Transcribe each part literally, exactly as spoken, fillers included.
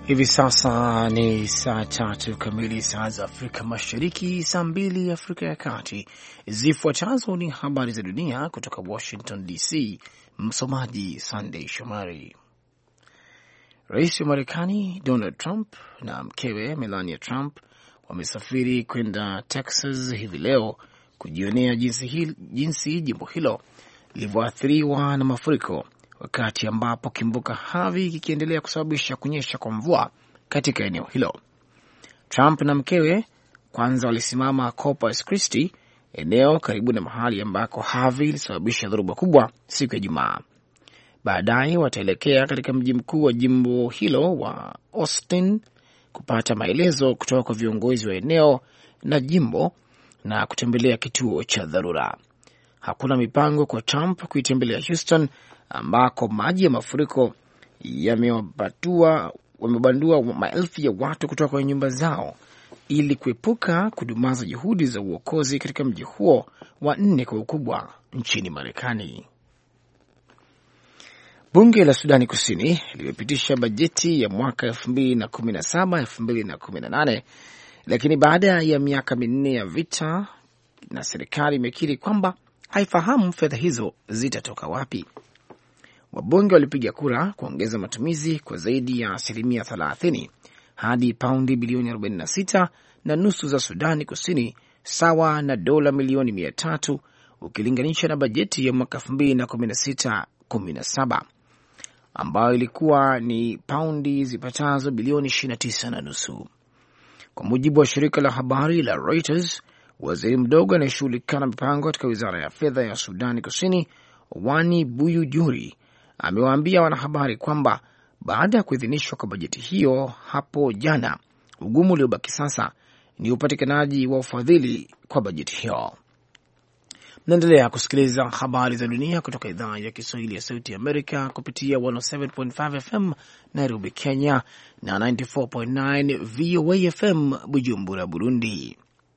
Hivi sasa ni saa tatu kamili saa za Afrika Mashariki, saa mbili Afrika ya Kati. Zifuatazo ni habari za dunia kutoka Washington D C. Msomaji Sunday Shomari. Rais wa Marekani Donald Trump na mkewe Melania Trump wamesafiri kwenda Texas hivi leo kujionea jinsi, hil, jinsi jimbo hilo lilivyoathiriwa na mafuriko, wakati ambapo kimbunga Harvey kikiendelea kusababisha kunyesha kwa mvua katika eneo hilo. Trump na mkewe kwanza walisimama Corpus Christi, eneo karibu na mahali ambako Harvey ilisababisha dhoruba kubwa siku ya Jumaa. Baadaye wataelekea katika mji mkuu wa jimbo hilo wa Austin kupata maelezo kutoka kwa viongozi wa eneo na jimbo na kutembelea kituo cha dharura. Hakuna mipango kwa Trump kuitembelea Houston ambako maji ya mafuriko yamebandua maelfu ya watu kutoka kwenye nyumba zao ili kuepuka kudumaza juhudi za uokozi katika mji huo wa nne kwa ukubwa nchini Marekani. Bunge la Sudani Kusini limepitisha bajeti ya mwaka elfu mbili na kumi na saba elfu mbili na kumi na nane, lakini baada ya miaka minne ya vita na serikali imekiri kwamba haifahamu fedha hizo zitatoka wapi. Wabunge walipiga kura kuongeza matumizi kwa zaidi ya asilimia thelathini hadi paundi bilioni arobaini na sita na nusu za Sudani Kusini, sawa na dola milioni mia tatu ukilinganisha na bajeti ya mwaka elfu mbili na kumi na sita kumi na saba ambayo ilikuwa ni paundi zipatazo bilioni ishirini na tisa na nusu. Kwa mujibu wa shirika la habari la Reuters, waziri mdogo anayeshughulikana mipango katika wizara ya fedha ya Sudani Kusini, Wani Buyu Juri, amewaambia wanahabari kwamba baada ya kuidhinishwa kwa bajeti hiyo hapo jana, ugumu uliobaki sasa ni upatikanaji wa ufadhili kwa bajeti hiyo. Mnaendelea kusikiliza habari za dunia kutoka idhaa ya Kiswahili ya Sauti ya Amerika kupitia mia saba nukta tano F M Nairobi, Kenya na tisini na nne nukta tisa V O A F M Bujumbura, Burundi.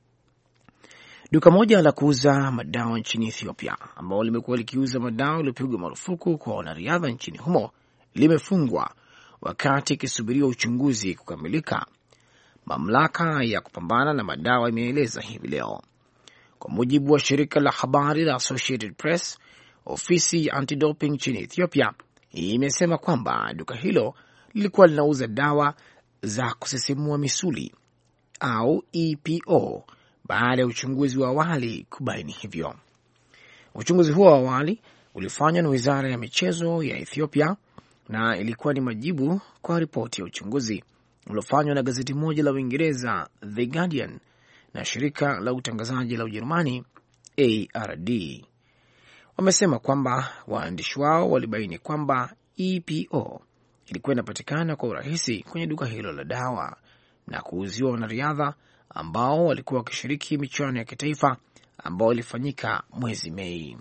Duka moja la kuuza madawa nchini Ethiopia ambao limekuwa likiuza madawa yaliyopigwa marufuku kwa wanariadha nchini humo limefungwa wakati ikisubiriwa uchunguzi kukamilika, mamlaka ya kupambana na madawa imeeleza hivi leo. Kwa mujibu wa shirika la habari la Associated Press, ofisi ya antidoping nchini Ethiopia imesema kwamba duka hilo lilikuwa linauza dawa za kusisimua misuli au E P O baada ya uchunguzi wa awali kubaini hivyo. Uchunguzi huo wa awali ulifanywa na wizara ya michezo ya Ethiopia na ilikuwa ni majibu kwa ripoti ya uchunguzi uliofanywa na gazeti moja la Uingereza The Guardian na shirika la utangazaji la Ujerumani A R D. Wamesema kwamba waandishi wao walibaini kwamba E P O ilikuwa inapatikana kwa urahisi kwenye duka hilo la dawa na kuuziwa wanariadha ambao walikuwa wakishiriki michuano ya kitaifa ambao ilifanyika mwezi Mei.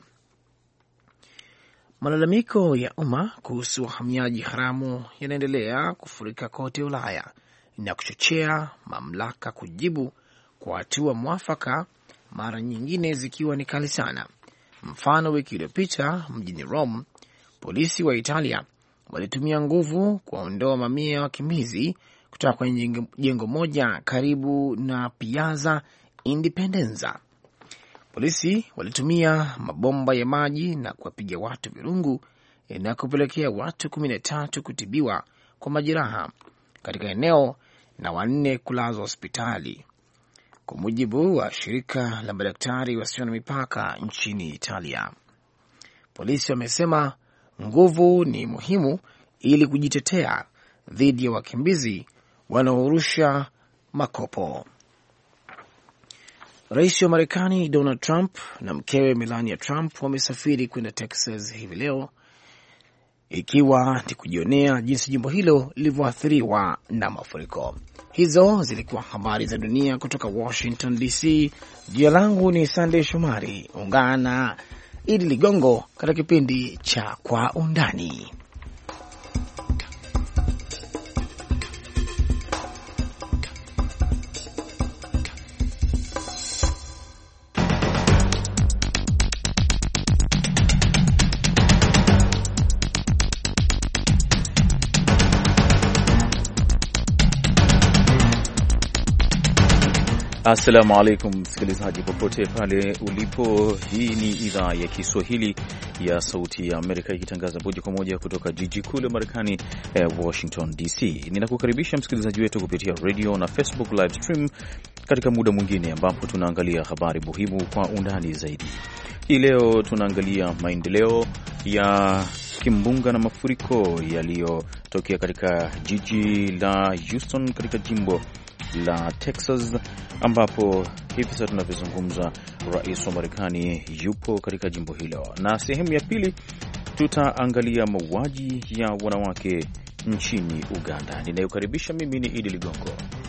Malalamiko ya umma kuhusu wahamiaji haramu yanaendelea kufurika kote Ulaya na kuchochea mamlaka kujibu kwa hatua mwafaka, mara nyingine zikiwa ni kali sana. Mfano, wiki iliyopita mjini Rome, polisi wa Italia walitumia nguvu kuwaondoa mamia ya wakimbizi kutoka kwenye jengo moja karibu na Piazza Indipendenza. Polisi walitumia mabomba ya maji na kuwapiga watu virungu na kupelekea watu kumi na tatu kutibiwa kwa majeraha katika eneo na wanne kulazwa hospitali, kwa mujibu wa shirika la madaktari wasio na mipaka nchini Italia. Polisi wamesema nguvu ni muhimu ili kujitetea dhidi ya wakimbizi wanaorusha makopo. Rais wa Marekani Donald Trump na mkewe Melania Trump wamesafiri kwenda Texas hivi leo, ikiwa ni kujionea jinsi jimbo hilo lilivyoathiriwa na mafuriko. Hizo zilikuwa habari za dunia kutoka Washington D C. Jina langu ni Sunday Shomari. Ungana na Idi Ligongo katika kipindi cha Kwa Undani. Assalamu alaikum msikilizaji popote pale ulipo. Hii ni idhaa ya Kiswahili ya Sauti ya Amerika ikitangaza moja kwa moja kutoka jiji kuu la Marekani, eh, Washington D C. Ninakukaribisha msikilizaji wetu kupitia radio na Facebook live stream katika muda mwingine ambapo tunaangalia habari muhimu kwa undani zaidi. Hii leo tunaangalia maendeleo ya kimbunga na mafuriko yaliyotokea katika jiji la Houston katika jimbo la Texas, ambapo hivi sasa tunavyozungumza rais wa Marekani yupo katika jimbo hilo. Na sehemu ya pili tutaangalia mauaji ya wanawake nchini Uganda. Ninayokaribisha mimi ni Idi Ligongo.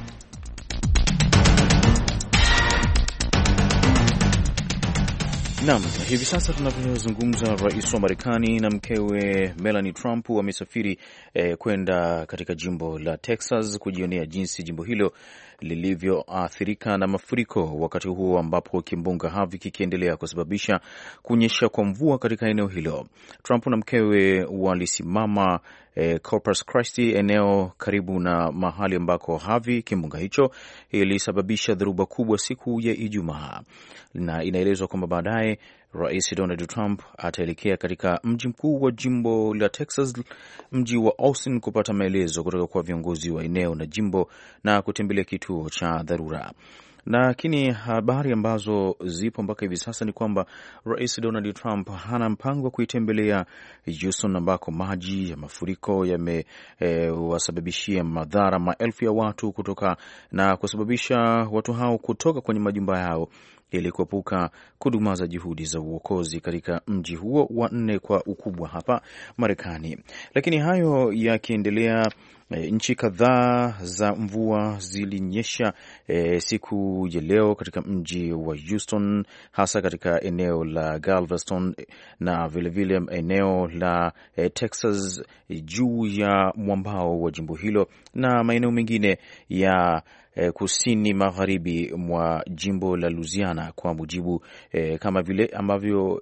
Naam, hivi sasa tunavyozungumza rais wa Marekani na mkewe Melania Trump wamesafiri eh, kwenda katika jimbo la Texas kujionea jinsi jimbo hilo lilivyoathirika na mafuriko, wakati huo ambapo kimbunga Harvey kikiendelea kusababisha kunyesha kwa mvua katika eneo hilo. Trump na mkewe walisimama eh, Corpus Christi, eneo karibu na mahali ambako Harvey, kimbunga hicho, ilisababisha dhoruba kubwa siku ya Ijumaa. Na inaelezwa kwamba baadaye Rais Donald Trump ataelekea katika mji mkuu wa jimbo la Texas, mji wa Austin, kupata maelezo kutoka kwa viongozi wa eneo na jimbo na kutembelea kituo cha dharura. Lakini habari ambazo zipo mpaka hivi sasa ni kwamba Rais Donald Trump hana mpango wa kuitembelea Houston, ambako maji ya mafuriko yamewasababishia e, madhara maelfu ya watu kutoka na kusababisha watu hao kutoka kwenye majumba yao ili kuepuka kudumaza juhudi za uokozi katika mji huo wa nne kwa ukubwa hapa Marekani. Lakini hayo yakiendelea, e, nchi kadhaa za mvua zilinyesha e, siku ya leo katika mji wa Houston, hasa katika eneo la Galveston na vilevile vile eneo la e, Texas juu ya mwambao wa jimbo hilo na maeneo mengine ya E, kusini magharibi mwa jimbo la Louisiana, kwa mujibu e, kama vile ambavyo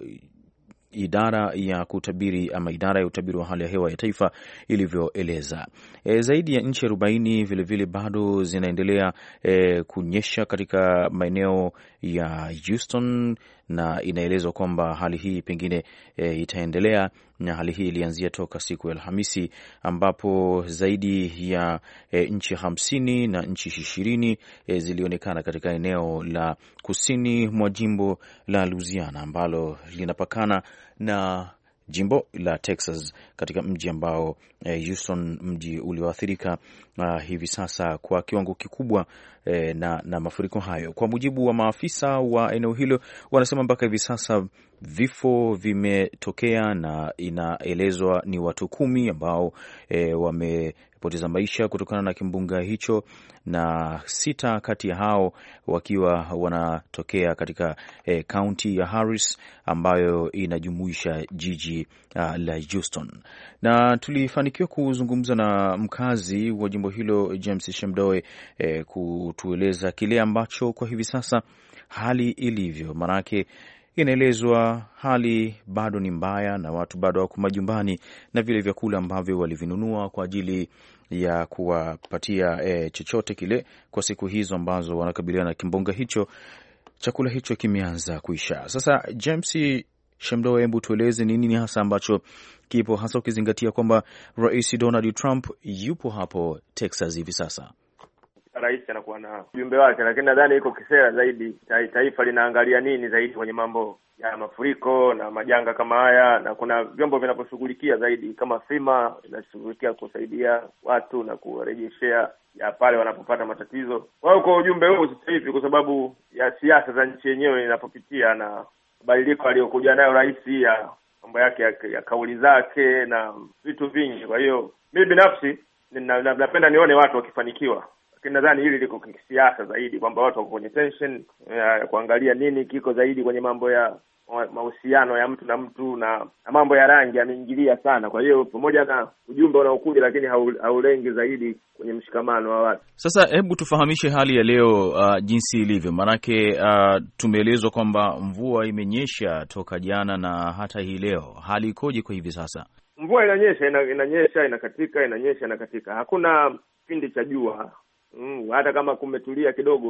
idara ya kutabiri ama idara ya utabiri wa hali ya hewa ya taifa ilivyoeleza. E, zaidi ya nchi arobaini vile vile bado zinaendelea e, kunyesha katika maeneo ya Houston, na inaelezwa kwamba hali hii pengine e, itaendelea, na hali hii ilianzia toka siku ya Alhamisi ambapo zaidi ya e, nchi hamsini na nchi ishirini e, zilionekana katika eneo la kusini mwa jimbo la Louisiana ambalo linapakana na jimbo la Texas, katika mji ambao eh, Houston, mji ulioathirika uh, hivi sasa kwa kiwango kikubwa eh, na, na mafuriko hayo. Kwa mujibu wa maafisa wa eneo hilo, wanasema mpaka hivi sasa vifo vimetokea na inaelezwa ni watu kumi ambao eh, wamepoteza maisha kutokana na kimbunga hicho, na sita kati ya hao wakiwa wanatokea katika kaunti eh, ya Harris ambayo inajumuisha jiji uh, la Houston. Na tulifanikiwa kuzungumza na mkazi wa jimbo hilo James Shemdoe eh, kutueleza kile ambacho kwa hivi sasa hali ilivyo. Manake inaelezwa hali bado ni mbaya na watu bado wako majumbani, na vile vyakula ambavyo walivinunua kwa ajili ya kuwapatia e, chochote kile kwa siku hizo ambazo wanakabiliana na kimbunga hicho, chakula hicho kimeanza kuisha. Sasa James Shemdo, hebu tueleze nini ni hasa ambacho kipo, hasa ukizingatia kwamba Rais Donald Trump yupo hapo Texas hivi sasa. Rais anakuwa na ujumbe wake, lakini nadhani iko kisera zaidi. Taifa linaangalia nini zaidi kwenye mambo ya mafuriko na majanga kama haya, na kuna vyombo vinavyoshughulikia zaidi kama FEMA inashughulikia kusaidia watu na kuwarejeshea ya pale wanapopata matatizo. Wao kwa ujumbe huu sasa hivi, kwa sababu ya siasa za nchi yenyewe inapopitia na mabadiliko aliyokuja nayo rais, ya mambo yake ya, ya kauli zake na vitu vingi. Kwa hiyo mimi binafsi napenda nione watu wakifanikiwa. Lakini nadhani hili liko kisiasa zaidi, kwamba watu wako kwenye tension ya kuangalia nini kiko zaidi kwenye mambo ya mahusiano ya mtu na mtu, na, na mambo ya rangi yameingilia sana. Kwa hiyo pamoja na ujumbe unaokuja, lakini haulengi zaidi kwenye mshikamano wa watu. Sasa hebu tufahamishe hali ya leo uh, jinsi ilivyo. Manake uh, tumeelezwa kwamba mvua imenyesha toka jana na hata hii leo. Hali ikoje kwa hivi sasa? Mvua inanyesha, inanyesha, inakatika, inanyesha, inakatika. Hakuna kipindi cha jua. Mm, hata kama kumetulia kidogo,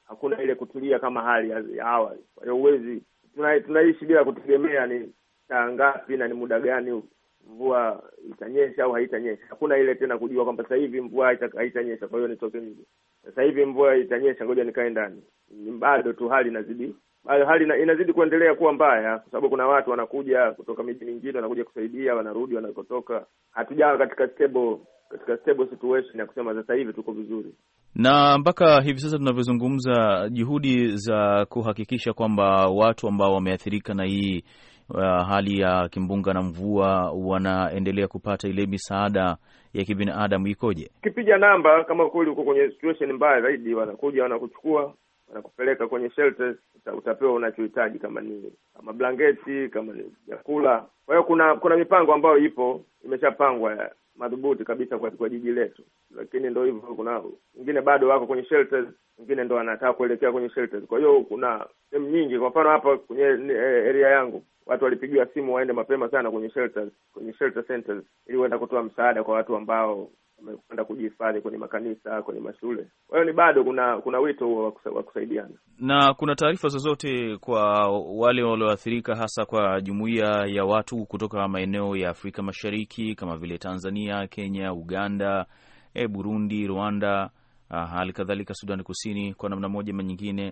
hakuna ile kutulia kama hali ya awali. Kwa hiyo uwezi tuna, tunaishi bila kutegemea ni saa ngapi na ni muda gani mvua itanyesha au haitanyesha. Hakuna ile tena kujua kwamba sasa hivi mvua haitanyesha kwa hiyo nitoke nje. Sasa hivi mvua itanyesha ngoja nikae ndani. Bado tu hali inazidi bado hali ina, inazidi kuendelea kuwa mbaya kwa sababu kuna watu wanakuja kutoka miji mingine wanakuja kusaidia, wanarudi wanakotoka. Hatujawa katika stable katika stable situation ya kusema sasa hivi tuko vizuri. Na mpaka hivi sasa tunavyozungumza, juhudi za kuhakikisha kwamba watu ambao wameathirika na hii uh, hali ya kimbunga na mvua wanaendelea kupata ile misaada ya kibinadamu ikoje? Ukipiga namba kama kweli uko kwenye situation mbaya zaidi, wanakuja wanakuchukua, wanakupeleka kwenye shelters, utapewa unachohitaji, kama ni kama blanketi, kama ni chakula. Kwa hiyo kuna kuna mipango ambayo ipo imeshapangwa madhubuti kabisa kwa kwa jiji letu. Lakini ndio hivyo, kuna wengine bado wako kwenye shelters, wengine ndio wanataka kuelekea kwenye shelters. Kwa hiyo kuna sehemu nyingi, kwa mfano hapa kwenye area yangu watu walipigiwa simu waende mapema sana kwenye shelters, kwenye shelter centers ili waende kutoa msaada kwa watu ambao wamekwenda kujihifadhi kwenye makanisa, kwenye mashule. Kwa hiyo ni bado kuna kuna wito huo wa kusaidiana. Na kuna taarifa zozote kwa wale walioathirika, hasa kwa jumuiya ya watu kutoka maeneo ya Afrika Mashariki kama vile Tanzania, Kenya, Uganda, e, Burundi, Rwanda, hali kadhalika Sudan Kusini, kwa namna moja ama nyingine?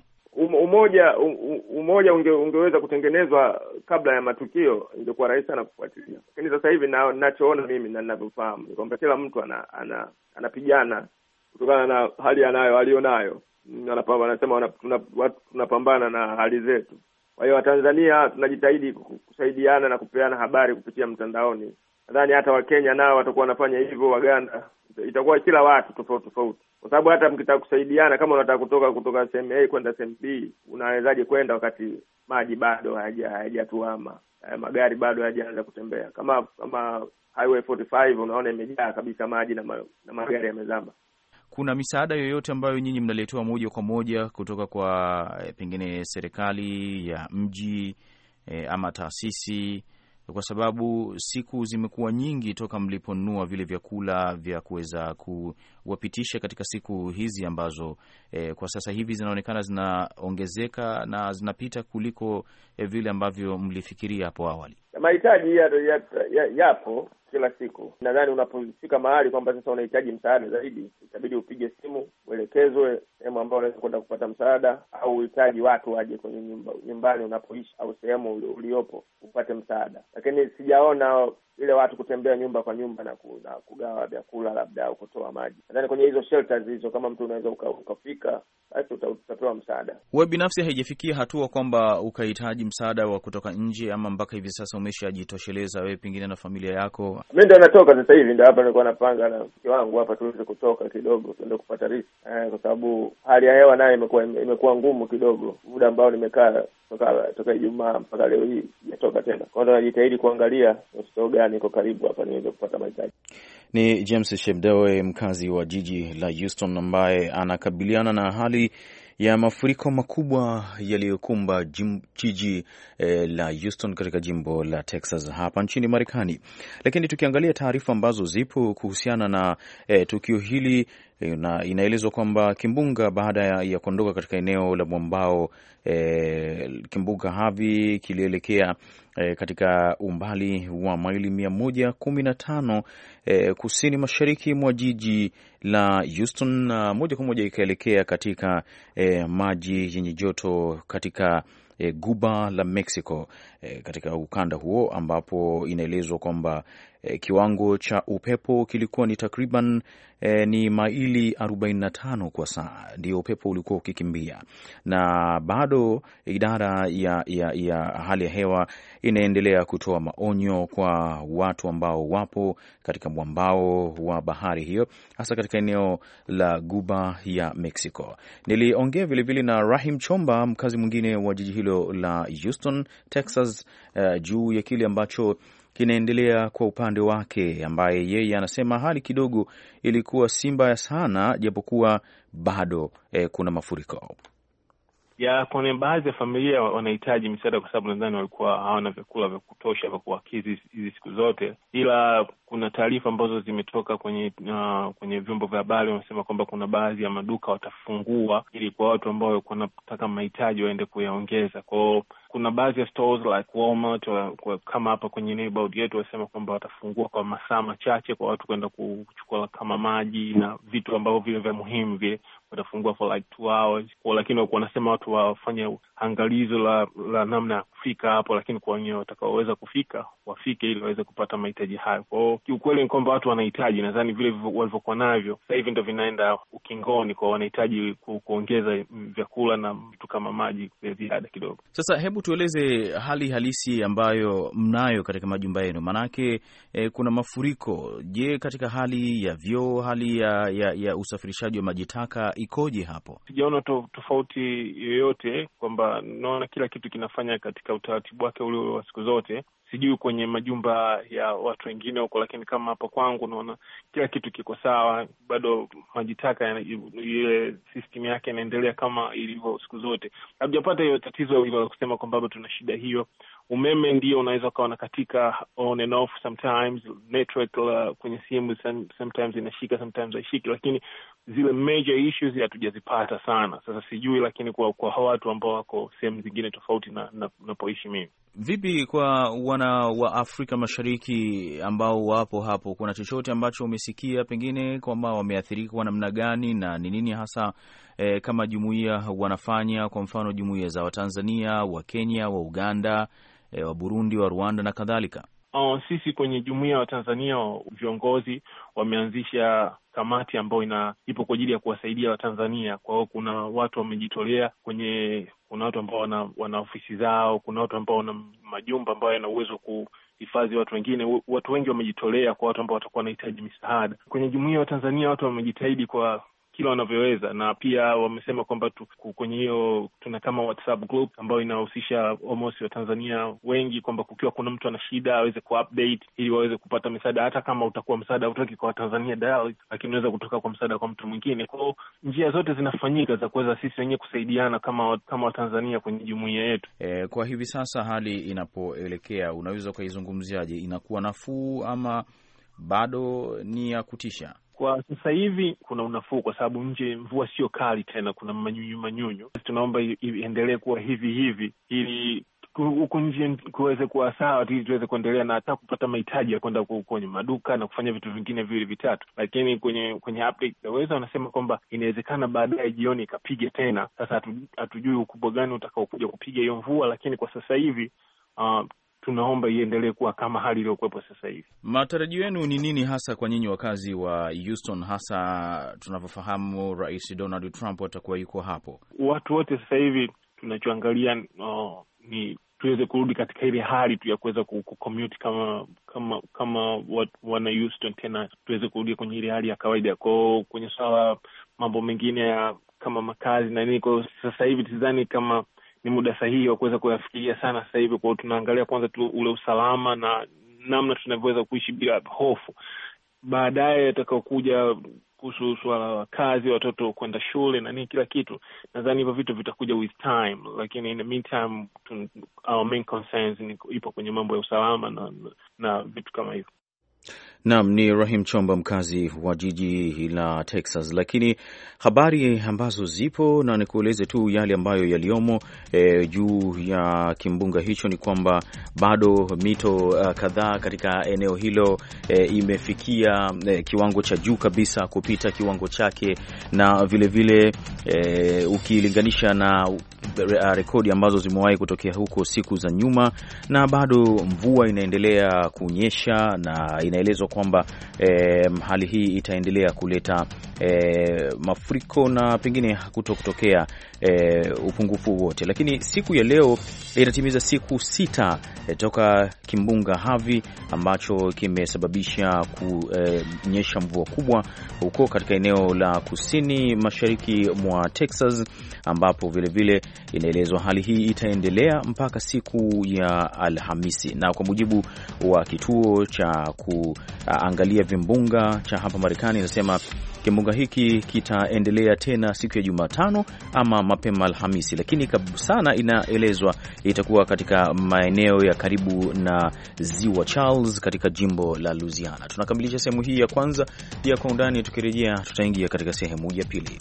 Umoja umoja unge, ungeweza kutengenezwa kabla ya matukio, ingekuwa rahisi sana kufuatilia. Lakini sasa hivi na ninachoona mimi na ninavyofahamu ni kwamba kila mtu ana ana anapigana kutokana na hali anayo alionayo. Anapambana, anasema tunapambana na hali zetu. Kwa hiyo Watanzania tunajitahidi kusaidiana na kupeana habari kupitia mtandaoni. Nadhani hata Wakenya nao watakuwa wanafanya hivyo, Waganda, itakuwa kila watu tofauti tofauti. Kwa sababu hata mkitaka kusaidiana, kama unataka kutoka kutoka sehemu A kwenda sehemu B, unawezaje kwenda wakati maji bado hayajatuama, magari bado hayajaanza kutembea? Kama kama highway arobaini na tano unaona imejaa kabisa maji na, ma, na magari yamezama. Kuna misaada yoyote ambayo nyinyi mnaletewa moja kwa moja kutoka kwa e, pengine serikali ya mji e, ama taasisi? Kwa sababu siku zimekuwa nyingi toka mliponunua vile vyakula vya kuweza kuwapitisha katika siku hizi ambazo e, kwa sasa hivi zinaonekana zinaongezeka na zinapita kuliko e, vile ambavyo mlifikiria hapo awali. Mahitaji yapo ya, ya, ya, kila siku. Nadhani unapofika mahali kwamba sasa unahitaji msaada zaidi, itabidi upige simu, uelekezwe sehemu ambayo unaweza kwenda kupata msaada, au uhitaji watu waje kwenye nyumba, nyumbani unapoishi au sehemu uliopo upate msaada. Lakini sijaona ile watu kutembea nyumba kwa nyumba na, ku, na kugawa vyakula labda au kutoa maji. Nadhani kwenye hizo shelters hizo, kama mtu unaweza ukafika, basi utapewa msaada. Wewe binafsi haijafikia hatua kwamba ukahitaji msaada wa kutoka nje, ama mpaka hivi sasa umeshajitosheleza wewe pengine na familia yako? Mimi ndio natoka sasa hivi, ndio hapa nilikuwa napanga na mke wangu hapa tuweze kutoka kidogo tuende kupata riziki. Eh, kwa sababu hali ya hewa nayo imekuwa imekuwa ngumu kidogo. Muda ambao nimekaa toka toka Ijumaa mpaka leo hii sijatoka tena. Kwa hiyo najitahidi kuangalia hospitali gani iko karibu hapa niweze kupata mahitaji. Ni James Shebdewe, mkazi wa jiji la Houston, ambaye anakabiliana na hali ya mafuriko makubwa yaliyokumba jiji eh, la Houston katika jimbo la Texas hapa nchini Marekani. Lakini tukiangalia taarifa ambazo zipo kuhusiana na eh, tukio hili, eh, na inaelezwa kwamba kimbunga baada ya, ya kuondoka katika eneo la mwambao, eh, kimbunga Harvey kilielekea E, katika umbali wa maili mia moja kumi na tano e, kusini mashariki mwa jiji la Houston, na moja kwa moja ikaelekea katika e, maji yenye joto katika e, guba la Mexico, e, katika ukanda huo, ambapo inaelezwa kwamba e, kiwango cha upepo kilikuwa ni takriban e, ni maili arobaini na tano kwa saa, ndio upepo ulikuwa ukikimbia. Na bado idara ya, ya, ya hali ya hewa inaendelea kutoa maonyo kwa watu ambao wapo katika mwambao wa bahari hiyo, hasa katika eneo la guba ya Mexico. Niliongea vile vile na Rahim Chomba, mkazi mwingine wa jiji hilo la Houston, Texas, uh, juu ya kile ambacho kinaendelea kwa upande wake, ambaye yeye anasema hali kidogo ilikuwa si mbaya sana, japokuwa bado eh, kuna mafuriko. Ya kwenye baadhi ya familia wanahitaji misaada kwa sababu nadhani walikuwa hawana vyakula vya kutosha vya kuwakizi hizi siku zote, ila kuna taarifa ambazo zimetoka kwenye uh, kwenye vyombo vya habari wanasema kwamba kuna baadhi ya maduka watafungua ili kwa watu ambao walikuwa wanataka mahitaji waende kuyaongeza. Kwa kuna baadhi ya stores like Walmart wa, kama hapa kwenye neighborhood yetu wasema kwamba watafungua kwa masaa machache kwa watu kwenda kuchukua kama maji na vitu ambavyo vile vya muhimu vile watafungua for like two hours. Kwa lakini walikuwa wanasema watu wafanye angalizo la, la namna ya kufika hapo, lakini kwa wenyewe watakaoweza kufika wafike ili waweze kupata mahitaji hayo. Kwa kiukweli ni kwamba watu wanahitaji, nadhani vile walivyokuwa navyo sasa hivi ndio vinaenda ukingoni, kwa wanahitaji ku, kuongeza vyakula na vitu kama maji kwa ziada kidogo. Sasa hebu tueleze hali halisi ambayo mnayo katika majumba yenu, manake eh, kuna mafuriko. Je, katika hali ya vyoo, hali ya, ya, ya usafirishaji wa maji taka ikoje hapo? Sijaona to, tofauti yoyote, kwamba naona kila kitu kinafanya katika utaratibu wake ule wa siku zote. Sijui kwenye majumba ya watu wengine huko, lakini kama hapa kwangu naona kila kitu kiko sawa. Bado maji taka ile system yake inaendelea kama ilivyo siku zote. Hatujapata hiyo tatizo hilo la kusema kwamba bado tuna shida hiyo. Umeme ndio unaweza kaona katika on and off sometimes, network uh, kwenye simu sometimes inashika sometimes haishiki, lakini zile major issues hatujazipata sana. Sasa sijui, lakini kwa kwa watu ambao wako sehemu zingine tofauti na napoishi mimi. Vipi kwa wana wa Afrika Mashariki ambao wapo hapo, kuna chochote ambacho umesikia pengine kwamba wameathirika kwa namna gani, na ni nini hasa e, kama jumuiya wanafanya? Kwa mfano jumuiya za Watanzania, wa Kenya, wa Uganda, e, wa Burundi, wa Rwanda na kadhalika. Oh, sisi kwenye jumuiya wa Tanzania viongozi wameanzisha kamati ambayo ina ipo kwa ajili ya kuwasaidia Watanzania. Kwa hiyo kuna watu wamejitolea kwenye, kuna watu ambao wana, wana ofisi zao, kuna watu ambao wana majumba ambayo yana uwezo kuhifadhi watu wengine. Watu wengi wamejitolea kwa watu ambao watakuwa wanahitaji misaada. Kwenye jumuiya wa Tanzania watu wamejitahidi kwa kila wanavyoweza, na pia wamesema kwamba kwenye hiyo tuna kama WhatsApp group ambayo inahusisha almost wa Tanzania wengi, kwamba kukiwa kuna mtu ana shida aweze ku-update ili waweze kupata msaada, hata kama utakuwa msaada utoki kwa Tanzania direct, lakini unaweza kutoka kwa msaada kwa mtu mwingine. Kwa njia zote zinafanyika za kuweza sisi wenyewe kusaidiana kama kama Watanzania kwenye jumuiya yetu. E, kwa hivi sasa hali inapoelekea, unaweza kuizungumziaje? Inakuwa nafuu ama bado ni ya kutisha? Kwa sasa hivi kuna unafuu kwa sababu nje mvua sio kali tena, kuna manyunyu manyunyu. Tunaomba iendelee kuwa hivi hivi ili huko nje kuweze kuwa sawa, ili tuweze kuendelea na hata kupata mahitaji ya kwenda kwenye maduka na kufanya vitu vingine vile vitatu. Lakini kwenye kwenye update naweza wanasema kwamba inawezekana baadaye jioni ikapiga tena. Sasa hatujui ukubwa gani utakaokuja kupiga hiyo mvua, lakini kwa sasa hivi uh, tunaomba iendelee kuwa kama hali iliyokuwepo sasa hivi. Matarajio yenu ni nini hasa kwa nyinyi wakazi wa Houston, hasa tunavyofahamu Rais Donald Trump atakuwa yuko hapo? Watu wote sasa hivi tunachoangalia oh, ni tuweze kurudi katika ile hali tu ya kuweza kucommute kama kama kama wana Houston tena, tuweze kurudi kwenye ile hali ya kawaida. Kwa kwenye swala mambo mengine ya kama makazi na nini, kwa sasa hivi sidhani kama ni muda sahihi wa kuweza kuyafikiria sana sasa hivi. Kwa tunaangalia kwanza tu ule usalama na namna tunavyoweza kuishi bila hofu. Baadaye atakaokuja kuhusu swala la kazi, watoto kwenda shule na nini, kila kitu, nadhani hivyo vitu vitakuja with time, lakini in the meantime our main concerns ni ipo kwenye mambo ya usalama na, na vitu kama hivyo. Naam, ni Rahim Chomba, mkazi wa jiji la Texas. Lakini habari ambazo zipo, na nikueleze tu yale ambayo yaliomo e, juu ya kimbunga hicho ni kwamba bado mito uh, kadhaa katika eneo hilo e, imefikia e, kiwango cha juu kabisa kupita kiwango chake, na vile vile e, ukilinganisha na rekodi ambazo zimewahi kutokea huko siku za nyuma, na bado mvua inaendelea kunyesha, na inaelezwa kwamba e, hali hii itaendelea kuleta e, mafuriko na pengine kuto kutokea e, upungufu wote. Lakini siku ya leo inatimiza siku sita e, toka kimbunga Harvey ambacho kimesababisha kunyesha e, mvua kubwa huko katika eneo la kusini mashariki mwa Texas, ambapo vile vile inaelezwa hali hii itaendelea mpaka siku ya Alhamisi. Na kwa mujibu wa kituo cha kuangalia vimbunga cha hapa Marekani, inasema Kimbunga hiki kitaendelea tena siku ya Jumatano ama mapema Alhamisi, lakini sana inaelezwa itakuwa katika maeneo ya karibu na Ziwa Charles katika jimbo la Louisiana. Tunakamilisha sehemu hii ya kwanza ya Kwa Undani. Tukirejea tutaingia katika sehemu ya pili.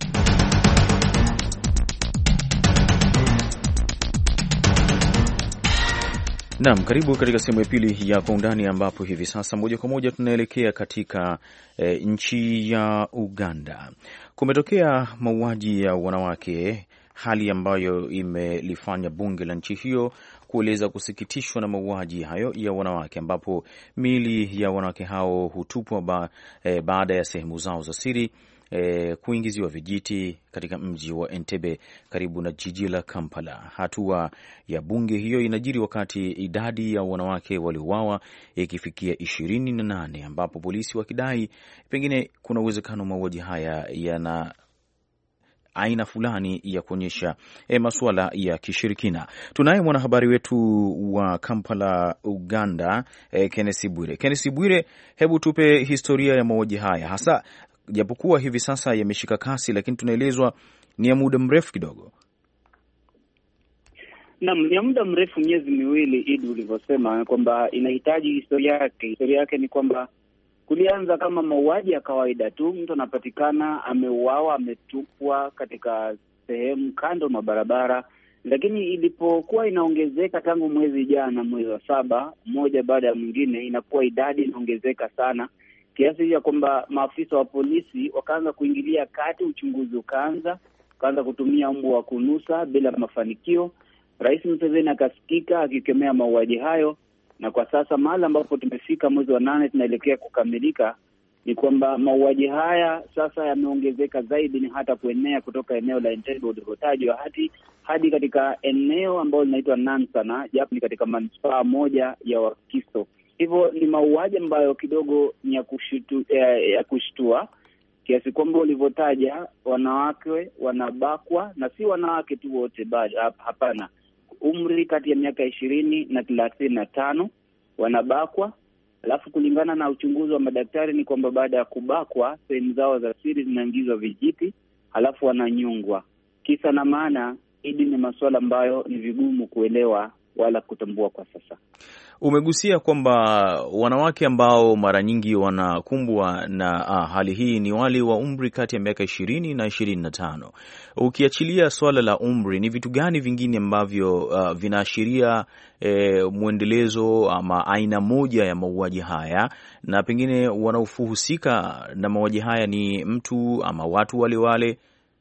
Naam, karibu katika sehemu ya pili ya Kwa Undani, ambapo hivi sasa moja kwa moja tunaelekea katika e, nchi ya Uganda. Kumetokea mauaji ya wanawake, hali ambayo imelifanya bunge la nchi hiyo kueleza kusikitishwa na mauaji hayo ya wanawake, ambapo miili ya wanawake hao hutupwa ba, e, baada ya sehemu zao za siri E, kuingiziwa vijiti katika mji wa Entebbe karibu na jiji la Kampala. Hatua ya bunge hiyo inajiri wakati idadi ya wanawake waliouawa ikifikia ishirini na nane, ambapo polisi wakidai pengine kuna uwezekano mauaji haya yana aina fulani ya kuonyesha e, masuala ya kishirikina. Tunaye mwanahabari wetu wa Kampala, Uganda, e, Kenneth Bwire. Kenneth Bwire, hebu tupe historia ya mauaji haya, hasa japokuwa hivi sasa yameshika kasi, lakini tunaelezwa ni ya muda mrefu kidogo. Naam, ni ya muda mrefu, miezi miwili, Idi ulivyosema, kwamba inahitaji historia yake. Historia yake ni kwamba kulianza kama mauaji ya kawaida tu, mtu anapatikana ameuawa, ametupwa katika sehemu kando mwa barabara, lakini ilipokuwa inaongezeka tangu mwezi jana, mwezi wa saba, mmoja baada ya mwingine, inakuwa idadi inaongezeka sana, kiasi ya kwamba maafisa wa polisi wakaanza kuingilia kati, uchunguzi ukaanza, wakaanza kutumia mbwa wa kunusa bila mafanikio. Rais Museveni akasikika akikemea mauaji hayo, na kwa sasa mahali ambapo tumefika mwezi wa nane tunaelekea kukamilika, ni kwamba mauaji haya sasa yameongezeka zaidi, ni hata kuenea kutoka eneo la Entebbe ulikotajwa hadi hadi katika eneo ambalo linaitwa Nansana, japo ni katika manispaa moja ya Wakiso. Hivyo ni mauaji ambayo kidogo ni ya kushitu, eh, ya kushtua, kiasi kwamba ulivyotaja wanawake wanabakwa, na si wanawake tu wote, bali hapana, umri kati ya miaka ishirini na thelathini na tano wanabakwa. Alafu kulingana na uchunguzi wa madaktari ni kwamba baada ya kubakwa sehemu zao za siri zinaingizwa vijiti, alafu wananyongwa. Kisa na maana, hili ni masuala ambayo ni vigumu kuelewa wala kutambua kwa sasa. Umegusia kwamba wanawake ambao mara nyingi wanakumbwa na ah, hali hii ni wale wa umri kati ya miaka ishirini na ishirini na tano. Ukiachilia swala la umri, ni vitu gani vingine ambavyo uh, vinaashiria eh, mwendelezo ama aina moja ya mauaji haya, na pengine wanaofuhusika na mauaji haya ni mtu ama watu wale wale?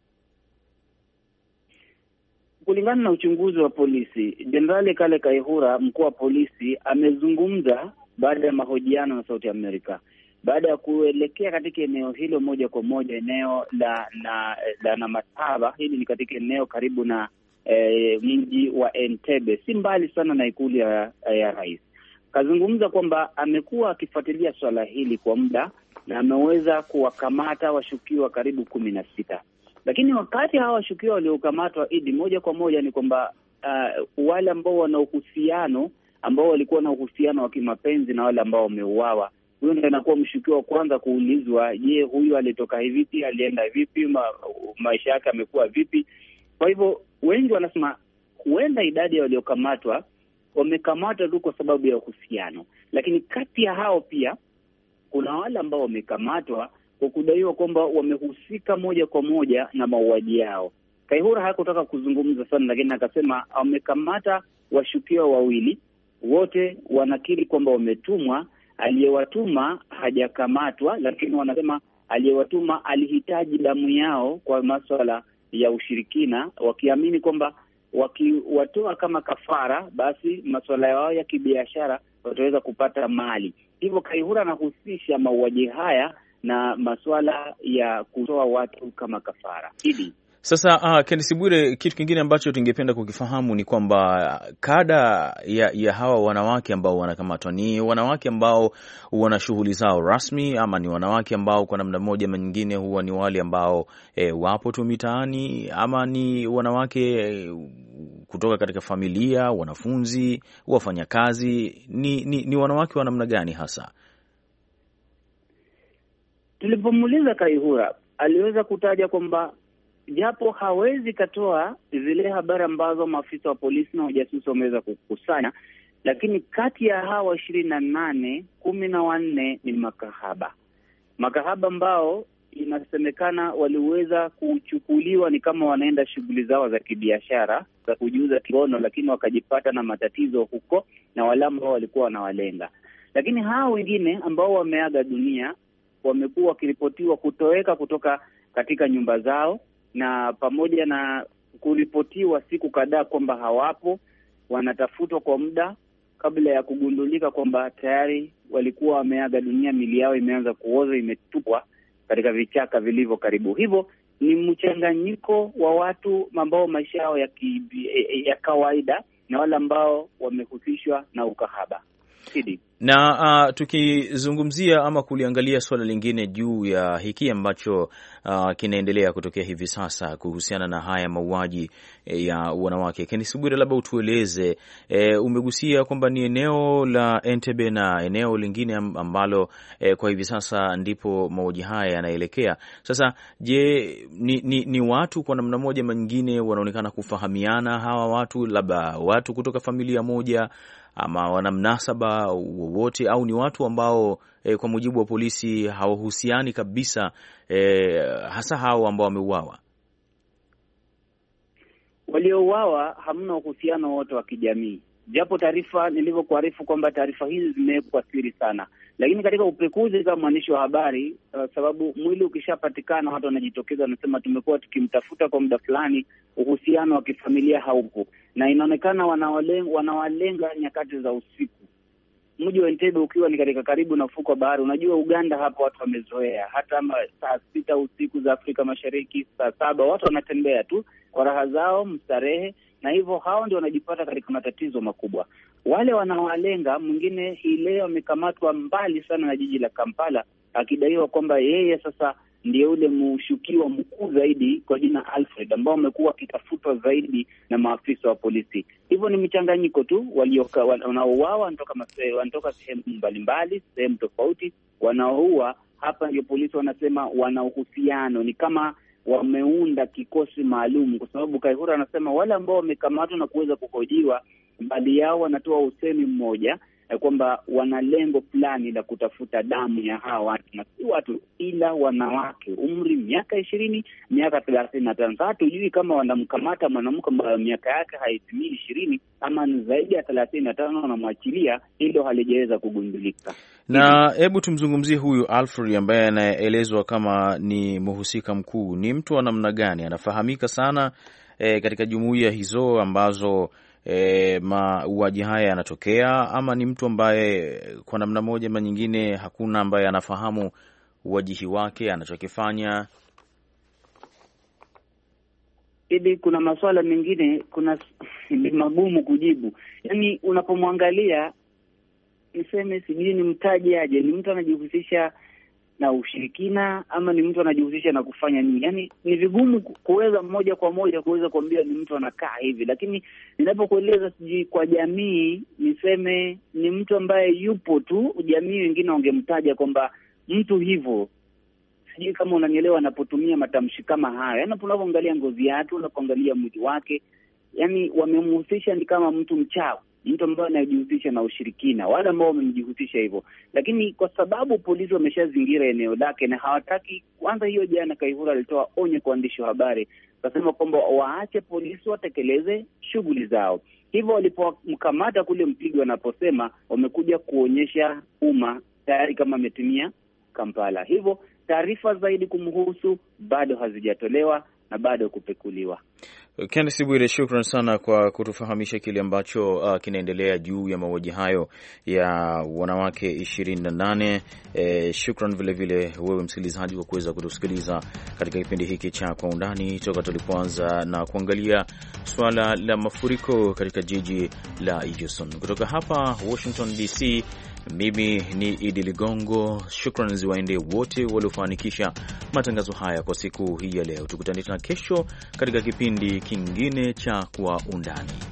Kulingana na uchunguzi wa polisi, Jenerali Kale Kaihura, mkuu wa polisi, amezungumza baada ya mahojiano na Sauti Amerika, baada ya kuelekea katika eneo hilo moja kwa moja, eneo la na la Namataba. Hili ni katika eneo karibu na e, mji wa Entebbe, si mbali sana na ikulu ya, ya rais. Kazungumza kwamba amekuwa akifuatilia swala hili kwa muda na ameweza kuwakamata washukiwa karibu kumi na sita. Lakini wakati hawa washukiwa waliokamatwa, Idi, moja kwa moja ni kwamba uh, wale ambao wana uhusiano, ambao walikuwa na uhusiano wa kimapenzi na wale ambao wameuawa, huyo ndiye anakuwa mshukiwa wa kwanza kuulizwa, je, huyu alitoka vipi, alienda vipi, ma, maisha yake amekuwa vipi? Kwa hivyo wengi wanasema huenda idadi ya waliokamatwa wamekamatwa tu kwa sababu ya uhusiano, lakini kati ya hao pia kuna wale ambao wamekamatwa kwa kudaiwa kwamba wamehusika moja kwa moja na mauaji yao. Kaihura hakutaka kuzungumza sana, lakini akasema wamekamata washukiwa wawili, wote wanakiri kwamba wametumwa. Aliyewatuma hajakamatwa, lakini wanasema aliyewatuma alihitaji damu yao kwa masuala ya ushirikina, wakiamini kwamba wakiwatoa kama kafara, basi masuala yao ya kibiashara wataweza kupata mali. Hivyo Kaihura anahusisha mauaji haya na masuala ya kutoa watu kama kafara. Hili sasa, uh, Kenneth Bwire, kitu kingine ambacho tungependa kukifahamu ni kwamba kada ya, ya hawa wanawake ambao wanakamatwa ni wanawake ambao wana shughuli zao rasmi, ama ni wanawake ambao kwa namna moja ama nyingine huwa ni wale ambao e, wapo tu mitaani, ama ni wanawake e, kutoka katika familia, wanafunzi, wafanyakazi? Ni, ni, ni wanawake wa namna gani hasa? Tulipomuuliza Kaihura, aliweza kutaja kwamba japo hawezi katoa zile habari ambazo maafisa wa polisi na wajasusi wameweza kukusanya, lakini kati ya hawa ishirini na nane, kumi na wanne ni makahaba. Makahaba ambao inasemekana waliweza kuchukuliwa ni kama wanaenda shughuli zao za kibiashara za kujiuza kingono, lakini wakajipata na matatizo huko na wale ambao walikuwa wanawalenga. Lakini hao wengine ambao wameaga dunia wamekuwa wakiripotiwa kutoweka kutoka katika nyumba zao, na pamoja na kuripotiwa siku kadhaa kwamba hawapo, wanatafutwa kwa muda kabla ya kugundulika kwamba tayari walikuwa wameaga dunia, mili yao imeanza kuoza, imetupwa katika vichaka vilivyo karibu. Hivyo ni mchanganyiko wa watu ambao maisha yao ya, ki, ya kawaida na wale ambao wamehusishwa na ukahaba. Sidi. Na uh, tukizungumzia ama kuliangalia swala lingine juu ya hiki ambacho uh, kinaendelea kutokea hivi sasa kuhusiana na haya mauaji eh, ya wanawake. Kenneth Bwire, labda utueleze, eh, umegusia kwamba ni eneo la Entebbe na eneo lingine ambalo eh, kwa hivi sasa ndipo mauaji haya yanaelekea. Sasa je, ni, ni, ni watu kwa namna moja ama nyingine wanaonekana kufahamiana hawa watu, labda watu kutoka familia moja ama wana mnasaba wowote, au ni watu ambao e, kwa mujibu wa polisi hawahusiani kabisa, e, hasa hao ambao wameuawa? Waliouawa hamna uhusiano wote wa kijamii, japo taarifa nilivyokuarifu kwamba taarifa hizi zimewekwa siri sana, lakini katika upekuzi kama mwandishi wa habari, uh, sababu mwili ukishapatikana watu wanajitokeza wanasema tumekuwa tukimtafuta kwa muda fulani, uhusiano wa kifamilia haupo, na inaonekana wanawalenga, wanawalenga nyakati za usiku. Mji wa Entebbe ukiwa ni katika karibu na ufuko wa bahari, unajua Uganda hapa watu wamezoea, hata saa sita usiku za Afrika Mashariki, saa saba watu wanatembea tu kwa raha zao, mstarehe, na hivyo hao ndio wanajipata katika matatizo makubwa. Wale wanawalenga, mwingine hii leo amekamatwa mbali sana na jiji la Kampala, akidaiwa kwamba yeye sasa ndiye ule mshukiwa mkuu zaidi kwa jina Alfred, ambao amekuwa akitafutwa zaidi na maafisa wa polisi. Hivyo ni mchanganyiko tu, walioka wanaouawa wanatoka wanatoka sehemu mbalimbali, sehemu tofauti, wanaoua hapa ndio polisi wanasema wana uhusiano, ni kama wameunda kikosi maalum, kwa sababu Kaihura anasema wale ambao wamekamatwa na kuweza kuhojiwa, baadhi yao wanatoa usemi mmoja kwamba wana lengo fulani la kutafuta damu ya hawa watu, na si watu ila wanawake, umri miaka ishirini, miaka thelathini na tano. Sasa hatujui kama wanamkamata mwanamke ambaye miaka yake haitimii ishirini ama ni zaidi ya thelathini na tano wanamwachilia, hilo halijaweza kugundulika. Na hebu tumzungumzie huyu Alfred ambaye anaelezwa kama ni mhusika mkuu. Ni mtu wa namna gani? Anafahamika sana e, katika jumuiya hizo ambazo E, mauaji haya yanatokea, ama ni mtu ambaye kwa namna moja ama nyingine hakuna ambaye anafahamu uwajihi wake anachokifanya? Ili kuna masuala mengine kuna ni magumu kujibu. Yaani unapomwangalia, niseme sijui ni mtaji aje, ni mtu anajihusisha na ushirikina ama ni mtu anajihusisha na kufanya nini? Yaani ni vigumu kuweza moja kwa moja kuweza kuambia ni mtu anakaa hivi, lakini ninapokueleza sijui kwa jamii, niseme ni mtu ambaye yupo tu, jamii wengine wangemtaja kwamba mtu hivyo. Sijui kama unanielewa anapotumia matamshi kama haya. Yaani unapoangalia ngozi yake, unapoangalia mwili wake, yaani wamemhusisha ni kama mtu mchawi, mtu ambaye anajihusisha na ushirikina, wale ambao wamemjihusisha hivyo. Lakini kwa sababu polisi wameshazingira eneo lake na hawataki, kwanza hiyo jana Kaihura alitoa onyo kwa waandishi wa habari, akasema kwamba waache polisi watekeleze shughuli zao. Hivyo walipomkamata kule Mpigi, wanaposema wamekuja kuonyesha umma tayari kama ametimia Kampala. Hivyo taarifa zaidi kumhusu bado hazijatolewa na bado kupekuliwa. Kenneth Bwire, shukran sana kwa kutufahamisha kile ambacho uh, kinaendelea juu ya mauaji hayo ya wanawake ishirini na nane. E, shukran vile vile wewe msikilizaji kwa kuweza kutusikiliza katika kipindi hiki cha Kwa Undani toka tulipoanza na kuangalia swala la mafuriko katika jiji la Houston. Kutoka hapa Washington D C, mimi ni Idi Ligongo. Shukrani ziwaendee wote waliofanikisha matangazo haya kwa siku hii ya leo. Tukutane tena kesho katika kipindi kingine cha Kwa Undani.